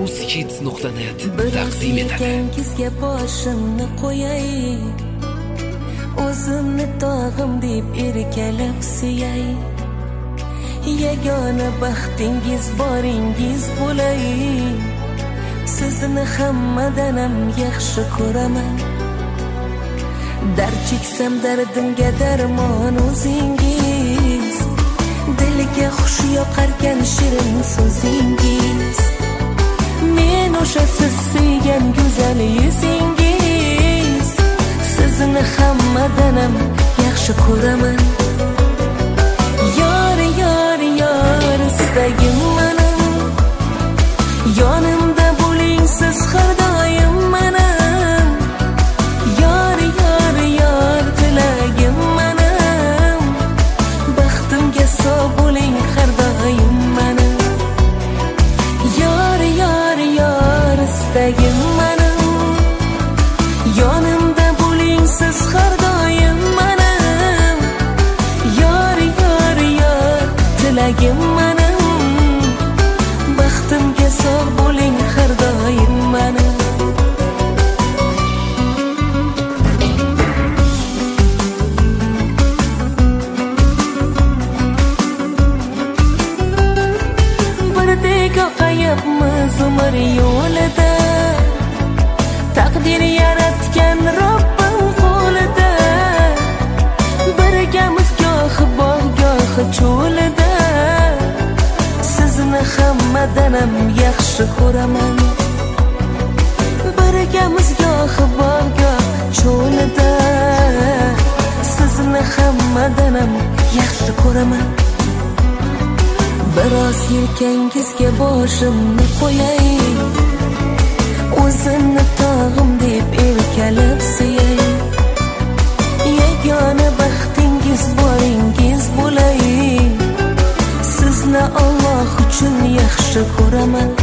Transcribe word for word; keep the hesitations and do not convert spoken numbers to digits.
uzhits nuqta net taqdim etadi. Yelkangizga boshimni qo'yay, o'zimni tog'im deb erkalab suyay, yagona baxtingiz boringiz bo'lay. Sizni hammadan ham yaxshi ko'raman. Dard cheksam dardimga darmon o'zingiz, dilga xush yoqarkan shirin so'zingiz. Men o'sha siz suygan go'zal yuzingiz, sizni hammadan ham yaxshi ko'raman. Yor yor yor istagim mening, yonimda bo'ling siz har doim mening. Yor yor yor tilagim mening, baxtimga sog' bo'ling har doim mening. Yor yor yor istagim mening, yonimda bo'ling siz har doim mening. Yor yor yor tilagim mening, baxtimga sog' bo'ling har doim mening. Birdek oqayapmiz umr yo'lida, taqdir yaratgan Robbim qo'lida. Birgamiz goh bog' goh cho'lida, sizni hammadan ham yaxshi ko'raman. Birgamiz goh bog' goh cho'lida, sizni hammadan ham yaxshi ko'raman. Biroz yelkangizga boshimni qo'yay, o'zimni tog'im deb erkalab suyay, yagona baxtingiz boringiz bo'lay. Sizni Alloh uchun yaxshi ko'raman.